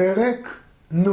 פרק נ'.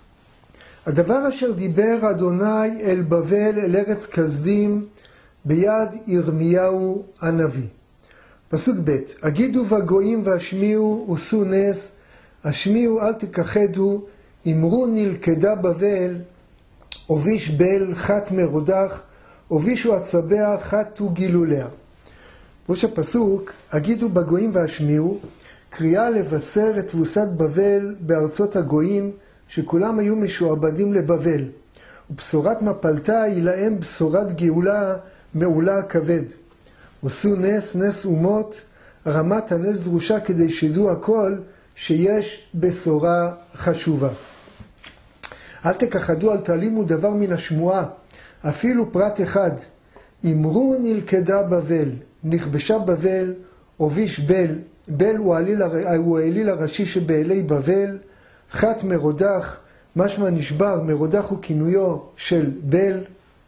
הדבר אשר דיבר אדוני אל בבל אל ארץ כסדים ביד ירמיהו הנביא. פסוק ב': הגידו בגויים והשמיעו עשו נס, השמיעו אל תכחדו, אמרו נלכדה בבל, הוביש בל חת מרודח, הובישו הצבע חתו גילוליה. ראש הפסוק, הגידו בגויים והשמיעו, קריאה לבשר את תבוסת בבל בארצות הגויים, שכולם היו משועבדים לבבל. ובשורת מפלתה היא להם בשורת גאולה מעולה כבד. עשו נס, נס אומות, רמת הנס דרושה כדי שידעו הכל שיש בשורה חשובה. אל תכחדו, אל תעלימו דבר מן השמועה, אפילו פרט אחד. אמרו נלכדה בבל, נכבשה בבל, הוביש בל, בל הוא האליל הראשי שבאלי בבל, חת מרודח, משמע נשבר, מרודח הוא כינויו של בל.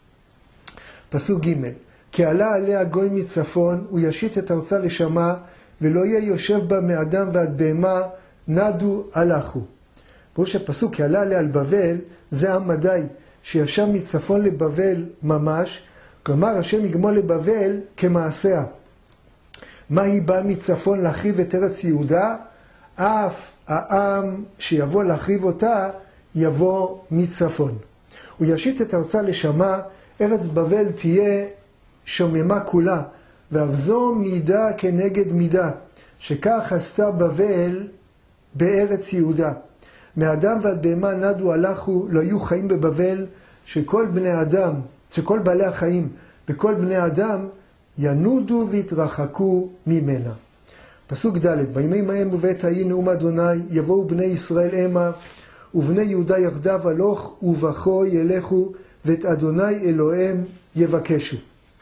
פסוק ג': כי עלה עליה גוי מצפון, הוא ישית את ארצה לשמה, ולא יהיה יושב בה מאדם ועד בהמה, נדו הלכו. ראש הפסוק, כי עלה עליה על בבל, זה עם מדי, שישב מצפון לבבל ממש, כלומר השם יגמול לבבל כמעשיה. מה היא באה מצפון להחריב את ארץ יהודה? אף העם שיבוא להחריב אותה יבוא מצפון. הוא ישית את ארצה לשמה, ארץ בבל תהיה שוממה כולה, ואבזו מידה כנגד מידה, שכך עשתה בבל בארץ יהודה. מאדם ועד בהמה נדו הלכו, לא יהיו חיים בבבל, שכל בעלי החיים וכל בני אדם ינודו והתרחקו ממנה. פסוק ד': בימים ההם ובעת ההיא נאום אדוני, יבואו בני ישראל המה, ובני יהודה יחדיו הלוך ובכו ילכו, ואת אדוני אלוהיהם יבקשו.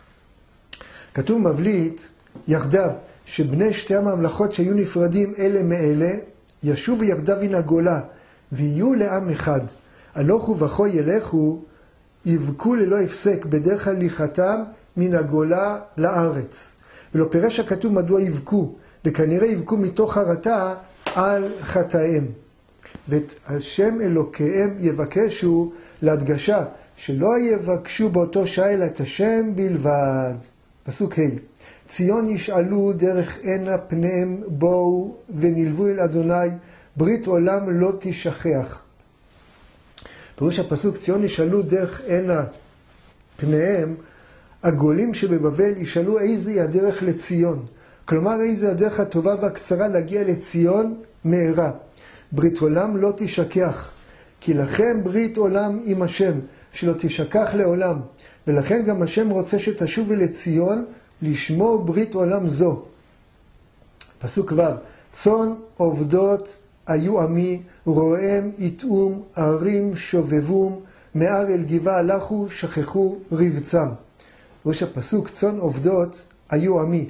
כתוב מבליט יחדיו, שבני שתי הממלכות שהיו נפרדים אלה מאלה, ישובו יחדיו מן הגולה, ויהיו לעם אחד. הלוך ובכו ילכו, יבכו ללא הפסק בדרך הליכתם מן הגולה לארץ. ולא פירש הכתוב מדוע יבכו, וכנראה יבכו מתוך חרטה על חטאיהם. ואת השם אלוקיהם יבקשו, להדגשה שלא יבקשו באותו שעה אלא את השם בלבד. פסוק ה': ציון ישאלו דרך עינה פניהם בואו ונלוו אל אדוני, ברית עולם לא תשכח. פירוש הפסוק, ציון ישאלו דרך עינה פניהם, הגולים שבבבל ישאלו איזה הדרך לציון, כלומר איזה הדרך הטובה והקצרה להגיע לציון מהרה. ברית עולם לא תשכח, כי לכם ברית עולם עם השם, שלא תשכח לעולם, ולכן גם השם רוצה שתשובי לציון לשמור ברית עולם זו. פסוק ו': צאן עובדות היו עמי, רועם יטעום, ערים שובבום, מהר אל גבעה הלכו, שכחו רבצם. ראש הפסוק, צאן עובדות היו עמי.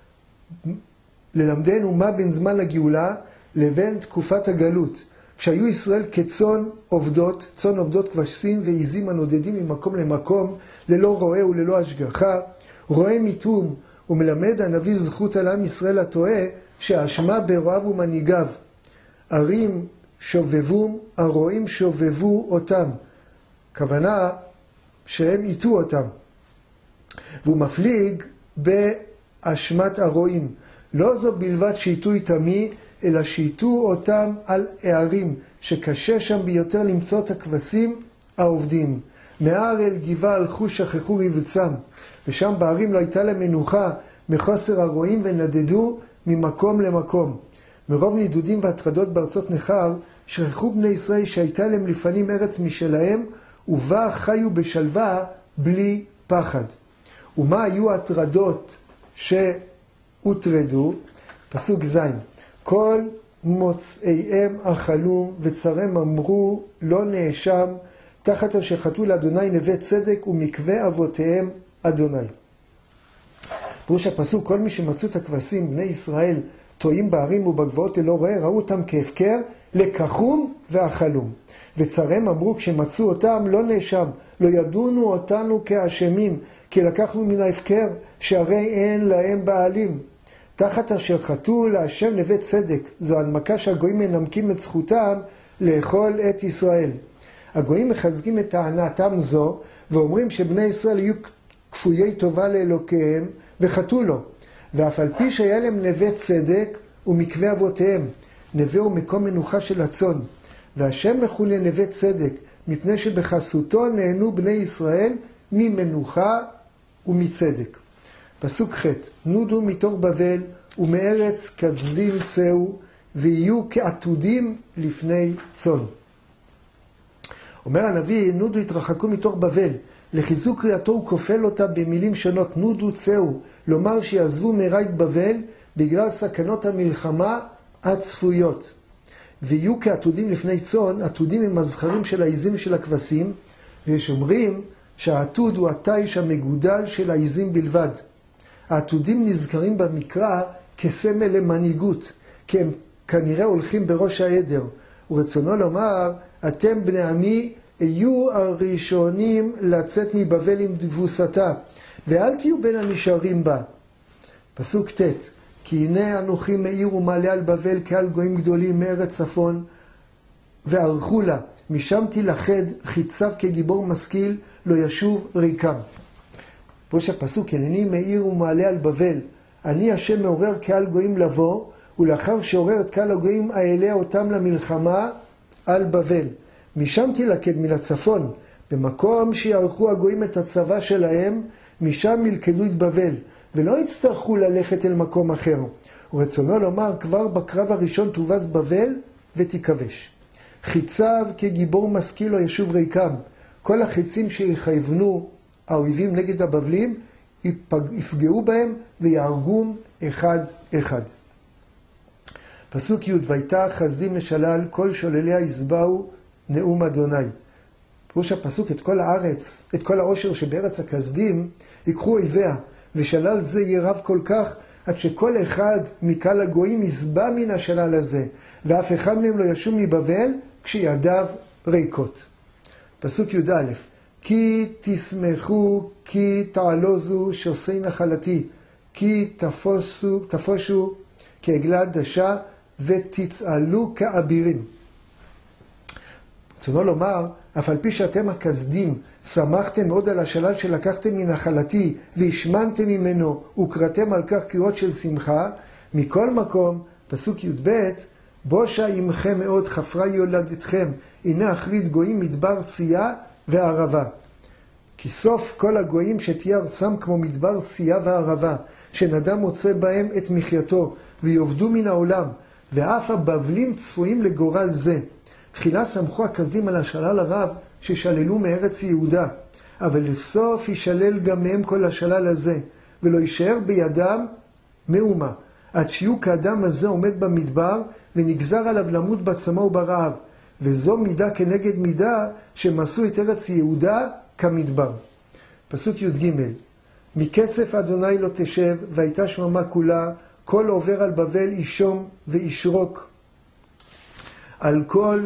ללמדנו מה בין זמן לגאולה לבין תקופת הגלות. כשהיו ישראל כצאן עובדות, צאן עובדות כבשים ועיזים הנודדים ממקום למקום, ללא רועה וללא השגחה, רועם יטעום, ומלמד הנביא זכות על עם ישראל הטועה, שהאשמה ברועיו ומנהיגיו. ערים שובבום, הרועים שובבו אותם. כוונה שהם יטעו אותם. והוא מפליג באשמת הרועים. לא זו בלבד שיטעו איתמי, אלא שיטעו אותם על הערים, שקשה שם ביותר למצוא את הכבשים העובדים. מהר אל גבעה הלכו שכחו רבצם, ושם בערים לא הייתה להם מנוחה מחוסר הרועים, ונדדו ממקום למקום. מרוב נידודים והטרדות בארצות נכר, שכחו בני ישראל שהייתה להם לפנים ארץ משלהם, ובה חיו בשלווה בלי פחד. ומה היו הטרדות שהוטרדו? פסוק ז': כל מוצאיהם אכלו, וצריהם אמרו לא נאשם, תחת אשר חטאו לאדוני נווה צדק, ומקווה אבותיהם אדוני. פירוש הפסוק, כל מי שמצאו את הכבשים, בני ישראל, טועים בערים ובגבעות ללא רועה, ראו אותם כהפקר, לקחום ואכלום. וצריהם אמרו כשמצאו אותם לא נאשם, לא ידונו אותנו כאשמים, כי לקחנו מן ההפקר, שהרי אין להם בעלים. תחת אשר חטאו להשם נווה צדק, זו הנמקה שהגויים מנמקים את זכותם לאכול את ישראל. הגויים מחזקים את טענתם זו, ואומרים שבני ישראל יהיו כפויי טובה לאלוקיהם, וחטאו לו. ואף על פי שהיה להם נווה צדק ומקווה אבותיהם, נווה הוא מקום מנוחה של הצאן. והשם מכונה נווה צדק, מפני שבחסותו נהנו בני ישראל ממנוחה ומצדק. פסוק ח' נודו מתוך בבל ומארץ כצדים צאו, ויהיו כעתודים לפני צאן. אומר הנביא, נודו התרחקו מתוך בבל. לחיזוק קריאתו הוא כופל אותה במילים שונות, נודו צאו, לומר שיעזבו מרית בבל בגלל סכנות המלחמה הצפויות. ויהיו כעתודים לפני צאן, עתודים הם הזכרים של העיזים של הכבשים, ויש אומרים שהעתוד הוא התיש המגודל של העיזים בלבד. העתודים נזכרים במקרא כסמל למנהיגות, כי הם כנראה הולכים בראש העדר. ורצונו לומר, אתם בני עמי היו הראשונים לצאת מבבל עם תבוסתה, ואל תהיו בין הנשארים בה. פסוק ט' כי הנה אנוכי מאיר ומעלה על בבל קהל גויים גדולים מארץ צפון, וערכו לה, משם תלכד, חיציו כגיבור משכיל, לא ישוב ריקם. ראש הפסוק, הנני מאיר ומעלה על בבל, אני השם מעורר קהל גויים לבוא, ולאחר שעורר את קהל הגויים האלה אותם למלחמה על בבל. משם תלכד מן הצפון, במקום שיערכו הגויים את הצבא שלהם, משם ילכדו את בבל, ולא יצטרכו ללכת אל מקום אחר. ורצונו לומר, כבר בקרב הראשון תובס בבל ותיכבש. חיציו כגיבור משכיל לא ישוב ריקם. כל החיצים שיכוונו האויבים נגד הבבלים, יפגעו בהם ויהרגום אחד אחד. פסוק י' ויתח חסדים לשלל, כל שולליה יסבאו נאום אדוני. פירוש הפסוק, את כל הארץ, את כל העושר שבארץ הכסדים, ייקחו אויביה, ושלל זה יהיה רב כל כך, עד שכל אחד מקהל הגויים יסבא מן השלל הזה, ואף אחד מהם לא ישוב מבבל, כשידיו ריקות. פסוק י"א כי תשמחו, כי תעלוזו, שעושי נחלתי, כי תפושו כעגלה דשה, ותצעלו כאבירים. רצונו לומר, אף על פי שאתם הכסדים, שמחתם מאוד על השלל שלקחתם מנחלתי, והשמנתם ממנו, וקראתם על כך קריאות של שמחה, מכל מקום, פסוק י"ב, בושה עמכם מאוד, חפרה יולדתכם, הנה אחרית גויים מדבר צייה וערבה. כי סוף כל הגויים שתהיה ארצם כמו מדבר צייה וערבה, שנדם מוצא בהם את מחייתו, ויובדו מן העולם, ואף הבבלים צפויים לגורל זה. תחילה סמכו הכסדים על השלל הרב ששללו מארץ יהודה, אבל לבסוף ישלל גם מהם כל השלל הזה, ולא יישאר בידם מאומה, עד שיהיו כאדם הזה עומד במדבר, ונגזר עליו למות בצמא וברעב, וזו מידה כנגד מידה שמסו את ארץ יהודה כמדבר. פסוק י"ג מקצף אדוני לא תשב, והייתה שממה כולה, כל עובר על בבל אישום וישרוק על כל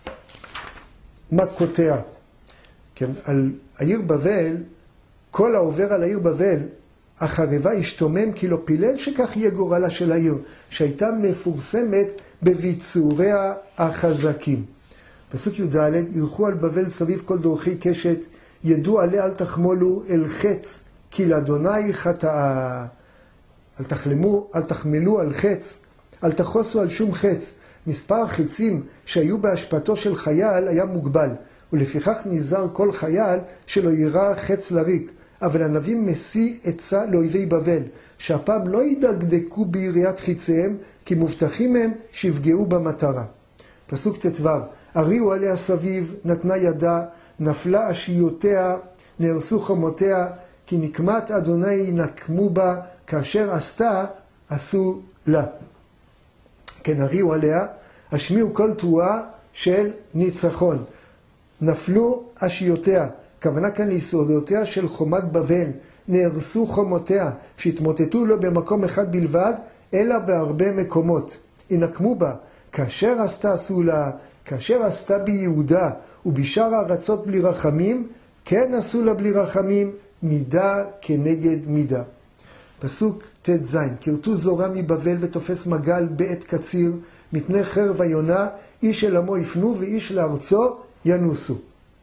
מכותיה. כן, על העיר בבל, כל העובר על העיר בבל, החרבה השתומם, כי לא פילל שכך יהיה גורלה של העיר, שהייתה מפורסמת בביצוריה החזקים. פסוק י"ד ירחו על בבל סביב כל דורכי קשת, ידעו עליה אל תחמולו אל חץ, כי לאדוני חטאה. אל תחמלו על חץ, אל תחוסו על שום חץ. מספר החצים שהיו בהשפעתו של חייל היה מוגבל, ולפיכך נזהר כל חייל שלא יירא חץ לריק. אבל הנביא משיא עצה לאויבי בבל, שהפעם לא ידקדקו ביריית חיציהם, כי מובטחים הם שיפגעו במטרה. פסוק ט"ו הריעו עליה סביב, נתנה ידה, נפלה אשיותיה, נהרסו חומותיה, כי נקמת אדוני נקמו בה, כאשר עשתה, עשו לה. כן, הריעו עליה, השמיעו כל תרועה של ניצחון. נפלו אשיותיה, כוונה כאן ליסודותיה של חומת בבל, נהרסו חומותיה, שהתמוטטו לא במקום אחד בלבד, אלא בהרבה מקומות. ינקמו בה, כאשר עשתה עשו לה, כאשר עשתה ביהודה, ובשאר הארצות בלי רחמים, כן עשו לה בלי רחמים, מידה כנגד מידה. פסוק ט"ז כרתו זורה מבבל ותופס מגל בעת קציר, מפני חרב היונה, איש אל עמו יפנו ואיש לארצו ינוסו.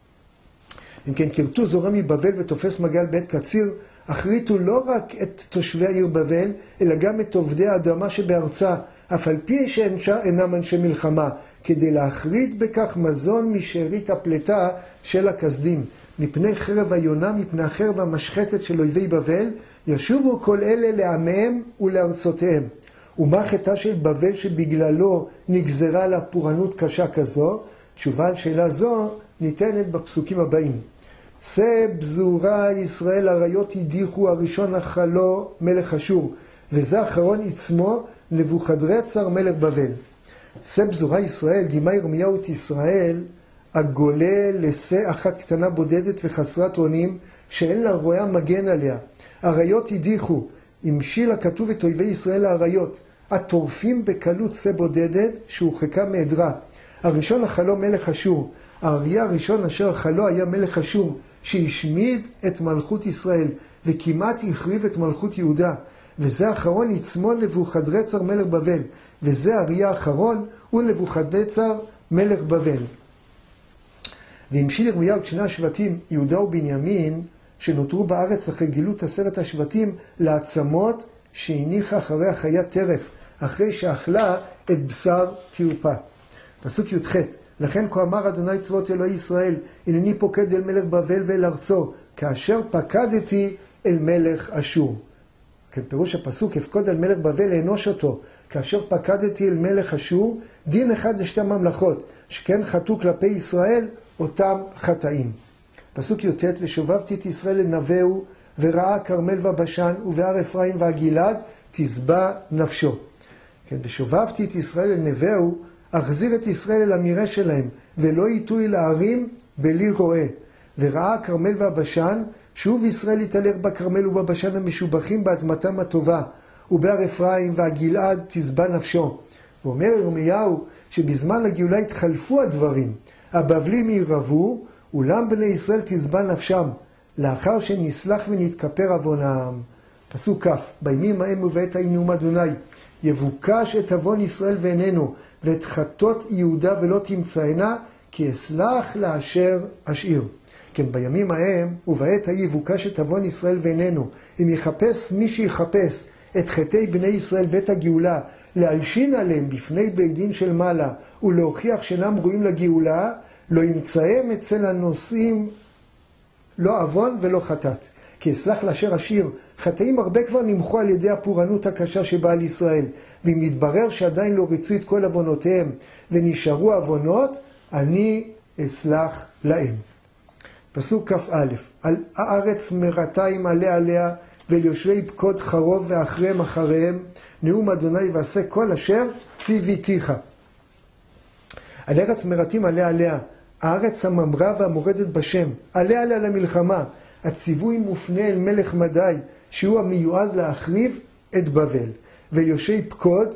אם כן, כרתו זורם מבבל ותופס מגל בית קציר, אחריתו לא רק את תושבי העיר בבל, אלא גם את עובדי האדמה שבארצה, אף על פי שאינם אנשי מלחמה, כדי להחריד בכך מזון משארית הפלטה של הכסדים. מפני חרב היונה, מפני החרב המשחטת של אויבי בבל, ישובו כל אלה לעמיהם ולארצותיהם. ומה חטאה של בבל שבגללו נגזרה לה פורענות קשה כזו? תשובה על שאלה זו ניתנת בפסוקים הבאים. שא בזורה ישראל אריות הדיחו, הראשון אכלו מלך אשור, וזה אחרון עצמו נבוכדרצר מלך בבל. שא בזורה ישראל, דימה ירמיהו את ישראל, הגולה לשא אחת קטנה בודדת וחסרת אונים, שאין לה רואה מגן עליה. אריות הדיחו, המשיל הכתוב את אויבי ישראל האריות, הטורפים בקלות שא בודדת שהורחקה מעדרה. הראשון אכלו מלך אשור, האריה הראשון אשר אכלו היה מלך אשור, שהשמיד את מלכות ישראל, וכמעט החריב את מלכות יהודה. וזה האחרון עצמו נבוכדרצר מלך בבל, וזה האריה האחרון הוא נבוכדרצר מלך בבל. והמשיל ירמיהו את שני השבטים, יהודה ובנימין, שנותרו בארץ אחרי גילוי 10 השבטים, לעצמות שהניחה אחרי החיית טרף, אחרי שאכלה את בשר תרפה. פסוק י"ח, לכן כה אמר אדוני צבאות אלוהי ישראל, הנני פוקד אל מלך בבל ואל ארצו, כאשר פקדתי אל מלך אשור. כן, פירוש הפסוק, אפקוד על מלך בבל לאנוש אותו, כאשר פקדתי אל מלך אשור, דין אחד לשתי ממלכות, שכן חטאו כלפי ישראל אותם חטאים. פסוק י"ט, ושובבתי את ישראל לנבאו, וראה כרמל ובשן, ובהר אפרים והגלעד, תשבע נפשו. כן, ושובבתי את ישראל לנבאו, אחזיר את ישראל אל המרעה שלהם, ולא ייטו אל הערים בלי רועה. וראה כרמל והבשן, שוב ישראל יתהלך בכרמל ובבשן המשובחים באדמתם הטובה, ובהר אפרים והגלעד תשבע נפשו. ואומר ירמיהו שבזמן הגאולה התחלפו הדברים, הבבלים ירבו, אולם בני ישראל תשבע נפשם, לאחר שנסלח ונתכפר עוונם. פסוק כ', בימים ההם ובעת ההיא נאום אדוני, יבוקש את עוון ישראל ואיננו, ואת חטאות יהודה ולא תמצאנה, כי אסלח לאשר אשאיר. כן, בימים ההם ובעת ההיא יבוקש את עוון ישראל ואיננו. אם יחפש מי שיחפש את חטאי בני ישראל בית הגאולה, להלשין עליהם בפני בית דין של מעלה, ולהוכיח שאינם ראויים לגאולה, לא ימצאם אצל הנושאים לא עוון ולא חטאת. כי אסלח לאשר אשאיר, חטאים הרבה כבר נמחו על ידי הפורענות הקשה שבאה על ישראל, ואם יתברר שעדיין לא ריצו את כל עוונותיהם ונשארו עוונות, אני אסלח להם. פסוק כ"א, על הארץ מרתיים עלה עליה, וליושבי פקוד חרוב ואחריהם אחריהם, נאום אדוני ועשה כל אשר ציוויתיך. על ארץ מרתים עלה עליה, הארץ הממרה והמורדת בשם, עלה עליה למלחמה. הציווי מופנה אל מלך מדי, שהוא המיועד להחריב את בבל. ויושבי פקוד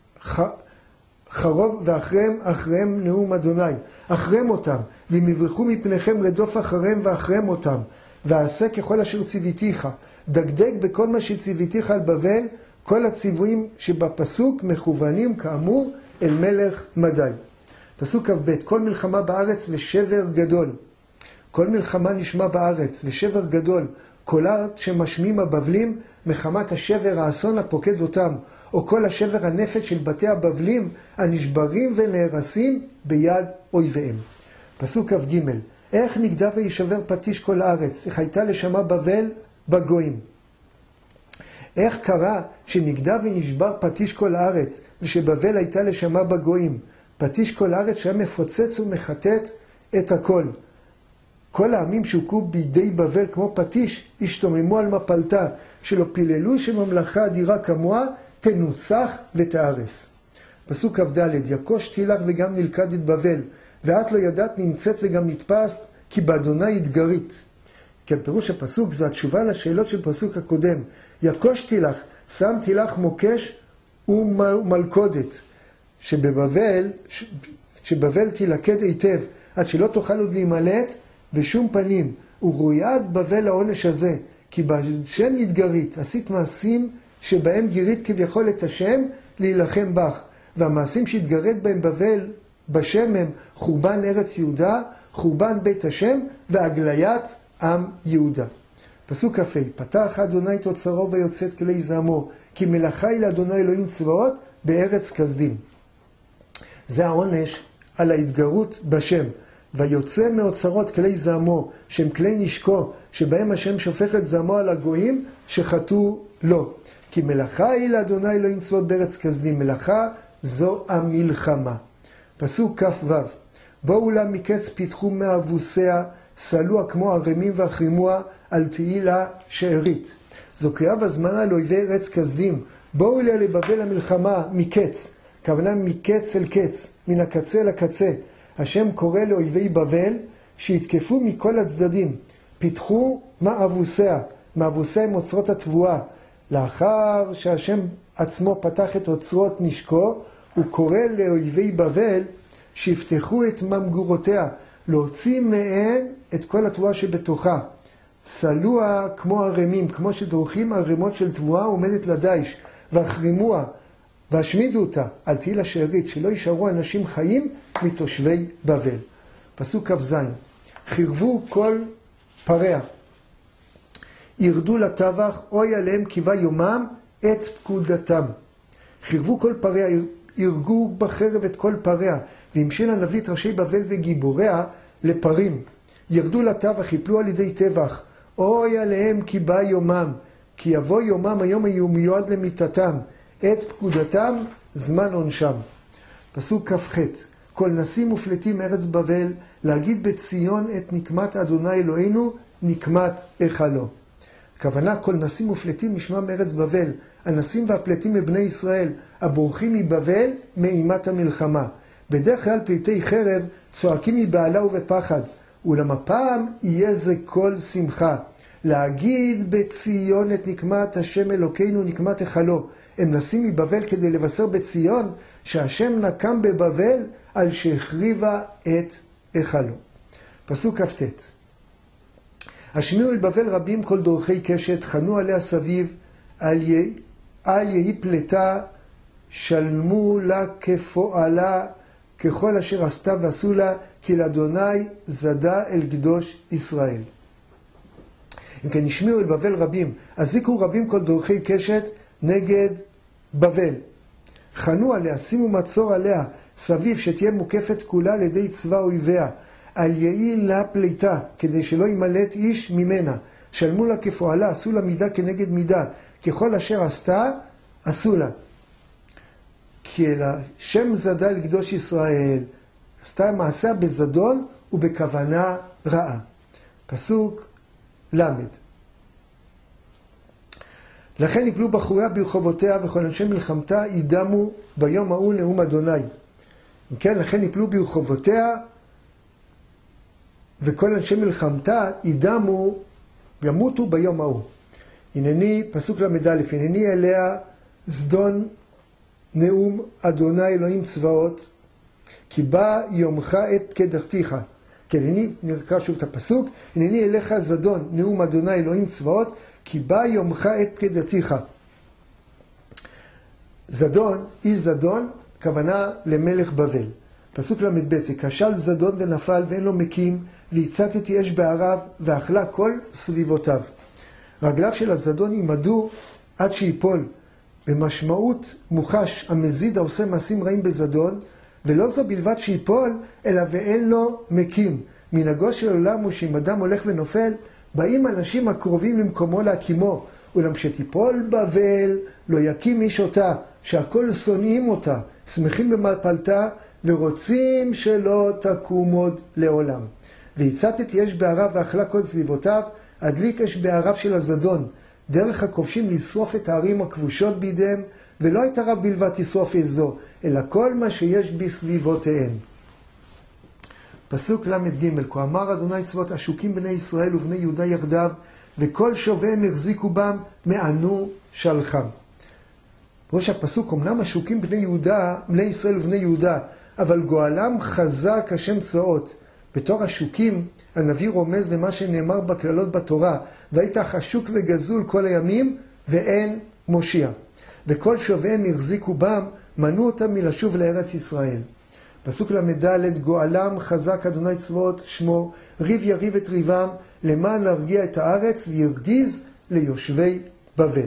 חרוב ואחריהם נאום אדוני. אחריהם אותם, ואם יברחו מפניכם רדוף אחריהם ואחריהם אותם. ועשה ככל אשר ציוויתיך. דגדג בכל מה שציוויתיך על בבל, כל הציוויים שבפסוק מכוונים כאמור אל מלך מדי. פסוק כ"ב, כל מלחמה בארץ ושבר גדול. כל מלחמה נשמע בארץ ושבר גדול. קולות שמשמיעים הבבלים מחמת השבר האסון הפוקד אותם, או כל השבר הנפש של בתי הבבלים הנשברים ונהרסים ביד אויביהם. פסוק כ"ג, איך נגדע וישבר פטיש כל הארץ, איך הייתה לשמה בבל בגויים. איך קרה שנגדע ונשבר פטיש כל הארץ, ושבבל הייתה לשמה בגויים. פטיש כל הארץ שהיה מפוצץ ומחטט את הכל. כל העמים שהוכו בידי בבל כמו פטיש, השתוממו על מפלתה, שלא פיללו שממלכה אדירה כמוה, תנוצח ותארס. פסוק כ"ד, יכוש תילך וגם נלכד את בבל, ואת לא ידעת נמצאת וגם נתפסת, כי באדוני התגרית. כן, פירוש הפסוק זה התשובה לשאלות של פסוק הקודם. יכוש תילך, שמתי לך מוקש ומלכודת, שבבל תילכד היטב, עד שלא תוכל עוד להימלט בשום פנים. וראויה בבל העונש הזה, כי בשם התגרית, עשית מעשים שבהם גירית כביכול את השם להילחם בך, והמעשים שהתגרית בהם בבל בשם הם חורבן ארץ יהודה, חורבן בית השם והגליית עם יהודה. פסוק כ"ה, פתח אדוני את אוצרו ויוצאת כלי זעמו, כי מלאכה היא לאדוני אלוהים צבאות בארץ כסדים. זה העונש על ההתגרות בשם. ויוצא מאוצרות כלי זעמו, שהם כלי נשקו, שבהם השם שופך את זעמו על הגויים שחטאו לו. כי מלאכה היא לאדוני אלוהים צבאות בארץ כסדים. מלאכה זו המלחמה. פסוק כ"ו, בואו לה מקץ פיתחו מאבוסיה, סלוה כמו הרמים והחרימוה על תהילה שארית. זו קריאה והזמנה לאויבי ארץ כסדים. בואו לה לבבל המלחמה מקץ. כוונה מקץ אל קץ, מן הקצה לקצה. השם קורא לאויבי בבל שיתקפו מכל הצדדים. פיתחו מאבוסיה. מאבוסיה הם אוצרות התבואה. לאחר שהשם עצמו פתח את אוצרות נשקו, הוא קורא לאויבי בבל שיפתחו את ממגורותיה, להוציא מהן את כל התבואה שבתוכה. סלוה כמו הרמים, כמו שדורכים הרמות של תבואה עומדת לדייש, והחרימוה, והשמידו אותה, על תהילה שארית, שלא יישארו אנשים חיים מתושבי בבל. פסוק כ"ז, חירבו כל פריה, ירדו לטבח, אוי עליהם קיבה יומם את פקודתם. חירבו כל פריה, ירגו בחרב את כל פריה, והמשיל הנביא את ראשי בבל וגיבוריה לפרים. ירדו לטבח, יפלו על ידי טבח, אוי עליהם קיבה יומם, כי יבוא יומם היום מיועד למיתתם, את פקודתם זמן עונשם. פסוק כ"ח, כל נסים מופלטים ארץ בבל, להגיד בציון את נקמת אדוני אלוהינו, נקמת היכלו. הכוונה, כל נסים מופלטים נשמע מארץ בבל. הנסים והפלטים מבני ישראל, הבורחים מבבל מאימת המלחמה. בדרך כלל פליטי חרב צועקים מבעלה ובפחד, אולם הפעם יהיה זה כל שמחה. להגיד בציון את נקמת השם אלוקינו, נקמת היכלו. הם נסים מבבל כדי לבשר בציון שהשם נקם בבבל על שהחריבה את היכלו. פסוק כ"ט, השמיעו אל בבל רבים כל דורכי קשת, חנו עליה סביב, על יהי פלטה, שלמו לה כפועלה, ככל אשר עשתה ועשו לה, כי לאדוני זדה אל קדוש ישראל. אם כן, השמיעו אל בבל רבים, הזיקו רבים כל דורכי קשת נגד בבל. חנו עליה, שימו מצור עליה, סביב שתהיה מוקפת כולה על ידי צבא אויביה. על יהי לה פליטה, כדי שלא ימלט איש ממנה. שלמו לה כפועלה, עשו לה מידה כנגד מידה. ככל אשר עשתה, עשו לה. כי אל השם זדה אל קדוש ישראל, עשתה מעשה בזדון ובכוונה רעה. פסוק למד. לכן יפלו בחוריה ברחובותיה וכל אנשי מלחמתה ידמו ביום ההוא נאום אדוני. כן, לכן יפלו ברחובותיה וכל אנשי מלחמתה ידמו ימותו ביום ההוא. הנני, פסוק למד א', הנני אליה זדון נאום אדוני אלוהים צבאות, כי בא יומך את פקדתיך. כן, הנני, נקרא שוב את הפסוק, הנני אליך זדון נאום אדוני אלוהים צבאות, כי בא יומך את פקדתיך. זדון, איש זדון, כוונה למלך בבל. פסוק למד ב', וכשל זדון ונפל ואין לו מקים, והצתתי אש בעריו ואכלה כל סביבותיו. רגליו של הזדון יימדו עד שיפול. במשמעות מוחש המזיד העושה מעשים רעים בזדון, ולא זו בלבד שיפול, אלא ואין לו מקים. מנהגו של עולם הוא שאם אדם הולך ונופל, באים אנשים הקרובים למקומו להקימו, אולם כשתיפול בבל לא יקים איש אותה, שהכל שונאים אותה, שמחים במפלתה ורוצים שלא תקום עוד לעולם. והצתתי אש בעריו ואכלה כל סביבותיו, הדליק אש בעריו של הזדון. דרך הכובשים לשרוף את הערים הכבושות בידיהם, ולא את ערב בלבד תשרוף אש זו, אלא כל מה שיש בסביבותיהם. פסוק למד ג', כה אמר אדוני צבאות השוקים בני ישראל ובני יהודה יחדיו, וכל שוביהם החזיקו בם מענו שלחם. ראש הפסוק, אמנם השוקים בני ישראל ובני יהודה, אבל גואלם חזק השם צבאות. בתור השוקים, הנביא רומז למה שנאמר בכללות בתורה, והיית חשוק וגזול כל הימים, ואין מושיע. וכל שוביהם החזיקו בם, מנעו אותם מלשוב לארץ ישראל. פסוק למדלת, גואלם חזק אדוני צבאות שמו, ריב יריב את ריבם, למען להרגיע את הארץ וירגיז ליושבי בבל.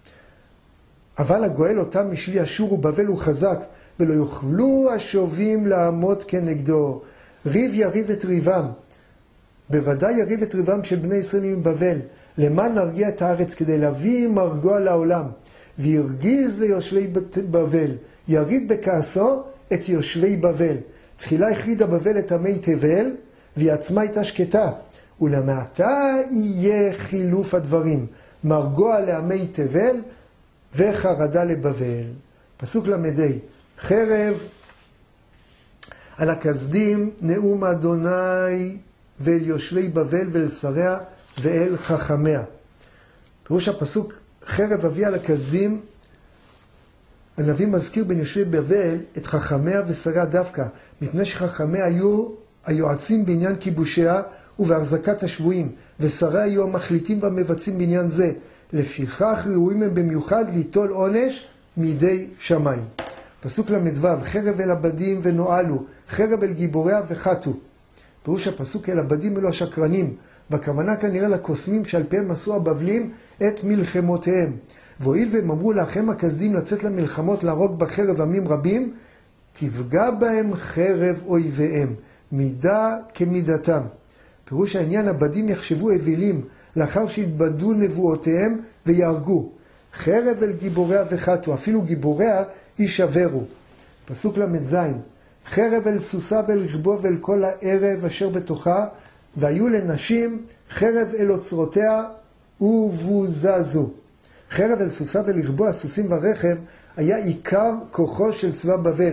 אבל הגואל אותם משבי אשור ובבל הוא חזק, ולא יוכלו השובים לעמוד כנגדו. ריב יריב את ריבם, בוודאי יריב את ריבם של בני ישראל עם בבל, למען להרגיע את הארץ, כדי להביא מרגוע לעולם, וירגיז ליושבי בבל, יריד בכעסו את יושבי בבל. תחילה החרידה בבל את עמי תבל, והיא עצמה הייתה שקטה, ולמעתה יהיה חילוף הדברים, מרגוע לעמי תבל וחרדה לבבל. פסוק למדי, חרב על הכסדים נאום אדוני ואל יושבי בבל ואל שריה ואל חכמיה. פירוש הפסוק, חרב אביא על הכסדים, הנביא מזכיר בין יושבי בבל את חכמיה ושריה דווקא, מפני שחכמיה היו היועצים בעניין כיבושיה ובהחזקת השבויים, ושריה היו המחליטים והמבצעים בעניין זה. לפיכך ראויים הם במיוחד ליטול עונש מידי שמיים. פסוק למדו, חרב אל עבדים ונועלו, חרב אל גיבוריה וחטו. פירוש הפסוק, אל עבדים אלו השקרנים, והכוונה כנראה לקוסמים שעל פיהם עשו הבבלים את מלחמותיהם. והואיל והם אמרו לאחיהם הכסדים לצאת למלחמות להרוג בחרב עמים רבים, תפגע בהם חרב אויביהם, מידה כמידתם. פירוש העניין, עבדים יחשבו אווילים לאחר שהתבדו נבואותיהם ויהרגו. חרב אל גיבוריה וחטו, אפילו גיבוריה יישברו. פסוק למד זין, חרב אל סוסה ואל רכבו ואל כל הערב אשר בתוכה, והיו לנשים חרב אל אוצרותיה ובוזזו. חרב אל סוסה ואל רכבו, הסוסים והרכב, היה עיקר כוחו של צבא בבל.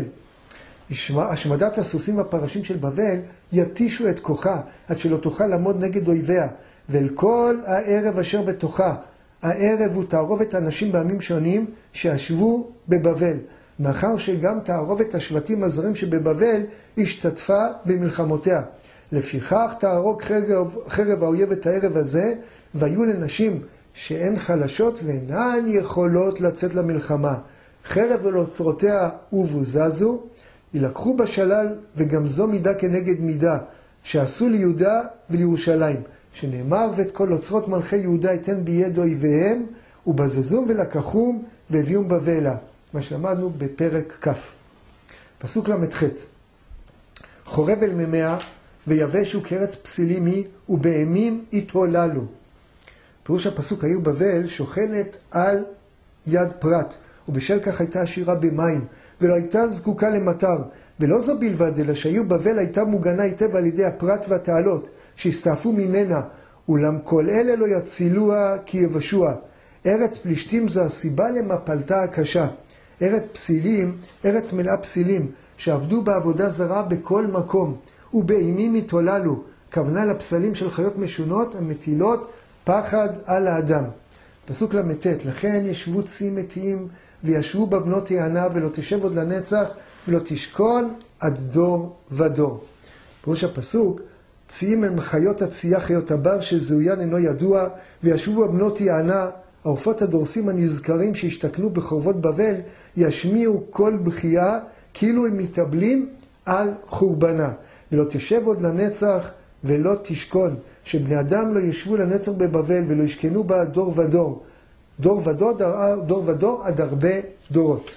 השמדת הסוסים והפרשים של בבל יתישו את כוחה, עד שלא תוכל לעמוד נגד אויביה, ואל כל הערב אשר בתוכה. הערב הוא תערובת האנשים בעמים שונים שישבו בבבל, מאחר שגם תערובת השבטים הזרים שבבבל השתתפה במלחמותיה. לפיכך תהרוג חרב האויב את הערב הזה, והיו לנשים שהן חלשות ואינן יכולות לצאת למלחמה. חרב אל אוצרותיה ובוזזו, ילקחו בשלל, וגם זו מידה כנגד מידה, שעשו ליהודה ולירושלים, שנאמר, ואת כל אוצרות מלכי יהודה יתן ביד אויביהם, ובזזום ולקחום והביאום בבלה. מה שלמדנו בפרק כ'. פסוק למ"ח, חורב אל מימיה, ויבשו כארץ פסילים היא, ובהמים יתהוללו. פירוש הפסוק, העיר בבל שוכנת על יד פרת, ובשל כך הייתה עשירה במים, ולא הייתה זקוקה למטר. ולא זו בלבד, אלא שהעיר בבל הייתה מוגנה היטב על ידי הפרת והתעלות, שהסתעפו ממנה, אולם כל אלה לא יצילוה כי יבשוה. ארץ פלישתים זו הסיבה למפלתה הקשה. ארץ פסילים, ארץ מלאה פסילים, שעבדו בעבודה זרה בכל מקום, ובאימים התהוללו, כוונה לפסלים של חיות משונות המטילות פחד על האדם. פסוק למ"ט, לכן ישבו צי מתים וישבו בבנות יענה, ולא תשב עוד לנצח, ולא תשכון עד דור ודור. פירוש הפסוק, ציים הם חיות הצייה, חיות הבר שזהוין אינו ידוע, וישבו בבנות יענה, העופות הדורסים הנזכרים שהשתכנו בחורבות בבל, ישמיעו כל בחייה, כאילו הם מתאבלים על חורבנה. ולא תשב עוד לנצח ולא תשכון, שבני אדם לא ישבו לנצח בבבל ולא ישכנו בה דור ודור. דור ודור עד הרבה דורות.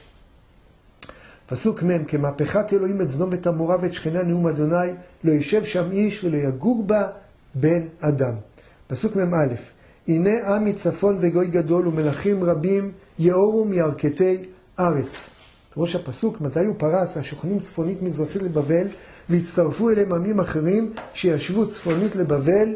פסוק מ', כמהפכת אלוהים את סדום ואת עמורה ואת שכניה נאום אדוני, לא ישב שם איש ולא יגור בה בן אדם. פסוק מ' א', הנה עם מצפון וגוי גדול ומלכים רבים יאורו מירכתי ארץ. ראש הפסוק, מתי הוא פרס השוכנים צפונית מזרחית לבבל, והצטרפו אליהם עמים אחרים שישבו צפונית לבבל,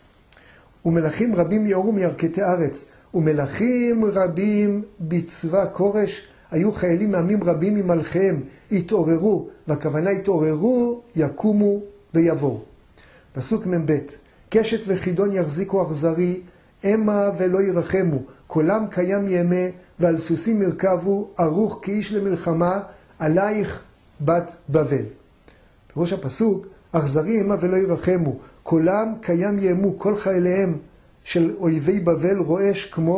ומלכים רבים יאורו מירכתי ארץ, ומלכים רבים בצבא כורש, היו חיילים מעמים רבים ממלכיהם, התעוררו, והכוונה התעוררו, יקומו ויבואו. פסוק מ"ב, קשת וחידון יחזיקו אכזרי, המה ולא ירחמו, קולם קיים ימה, ועל סוסים ירכבו, ערוך כאיש למלחמה, עלייך בת בבל. פירוש הפסוק, אכזרי המה ולא ירחמו, קולם קיים ימו, כל חייליהם של אויבי בבל רועש כמו,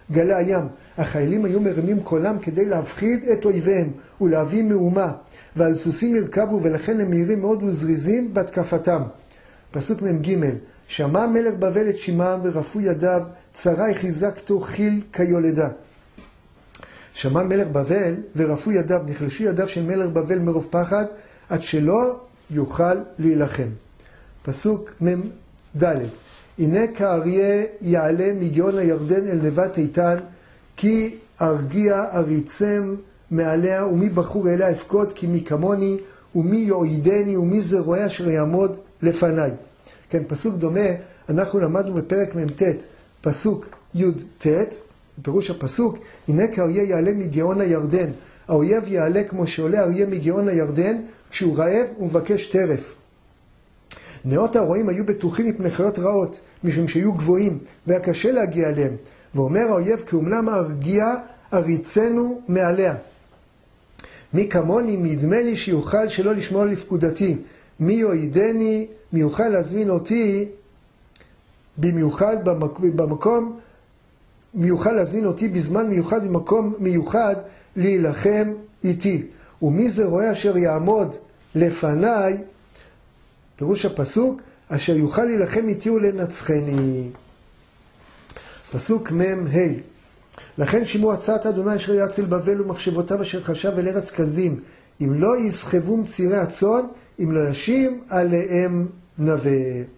גלי הים. החיילים היו מרימים קולם כדי להפחיד את אויביהם ולהביא מהומה, ועל סוסים ירכבו ולכן הם מהירים מאוד וזריזים בהתקפתם. פסוק מ"ג: שמע מלך בבל את שמעם ורפו ידיו, צרי חיזקתו חיל כיולדה. שמע מלך בבל ורפו ידיו, נחלשו ידיו של מלך בבל מרוב פחד, עד שלא יוכל להילחם. פסוק מ"ד: הנה כאריה יעלה מגאון הירדן אל נבת איתן, כי ארגיע אריצם מעליה, ומי בחור אליה אפקוד, כי מי כמוני, ומי יועידני, ומי זה רואה אשר יעמוד לפניי. כן, פסוק דומה אנחנו למדנו בפרק מ"ט, פסוק י"ט, פירוש הפסוק: הנה כאריה יעלה מגאון הירדן. האויב יעלה כמו שעולה אריה מגאון הירדן, כשהוא רעב ומבקש טרף. נאות הרועים היו בטוחים מפני חיות רעות, משום שהיו גבוהים, והיה קשה להגיע אליהם. ואומר האויב, כי אומנם ארגיע אריצנו מעליה. מי כמוני, מי ידמה לי שיוכל שלא לשמור לפקודתי. מי יועידני, מי יוכל להזמין אותי, במיוחד במקום, מי יוכל להזמין אותי בזמן מיוחד, במקום מיוחד, להילחם איתי. ומי זה רואה אשר יעמוד לפניי, פירוש הפסוק, אשר יוכל להילחם איתי ולנצחני. פסוק מ"ה: לכן שמעו הצעת אדוני אשר יעץ אל בבל ומחשבותיו אשר חשב אל ארץ כסדים, אם לא יסחבום צירי הצאן, אם לא ישים עליהם נווה.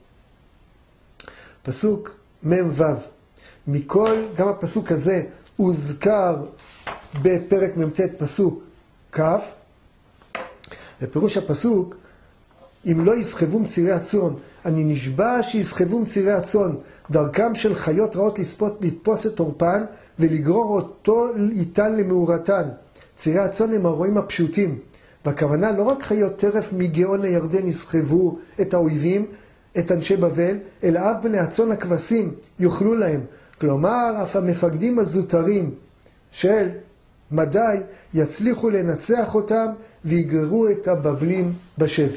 פסוק מ"ו: מכל, גם הפסוק הזה הוזכר בפרק מ"ט פסוק כ', ופירוש הפסוק: אם לא יסחבום צירי הצאן, אני נשבע שיסחבום צירי הצאן, דרכם של חיות רעות לתפוס את עורפן ולגרור אותו איתן למאורתן. צירי הצאן הם הרועים הפשוטים, והכוונה לא רק חיות טרף מגאון הירדן יסחבו את האויבים, את אנשי בבל, אלא אף בני הצאן הכבשים יאכלו להם. כלומר, אף המפקדים הזוטרים של מדי יצליחו לנצח אותם ויגררו את הבבלים בשבי.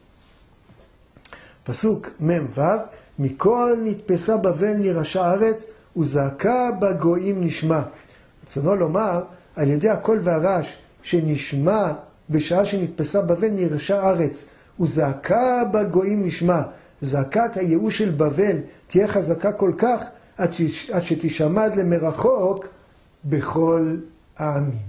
פסוק מ"ו: מכל נתפסה בבל נירשה הארץ, וזעקה בגויים נשמע. רצונו לומר, על ידי הקול והרעש שנשמע בשעה שנתפסה בבל נירשה הארץ, וזעקה בגויים נשמע. זעקת הייאוש של בבל תהיה חזקה כל כך, עד שתשמע למרחוק בכל העמים.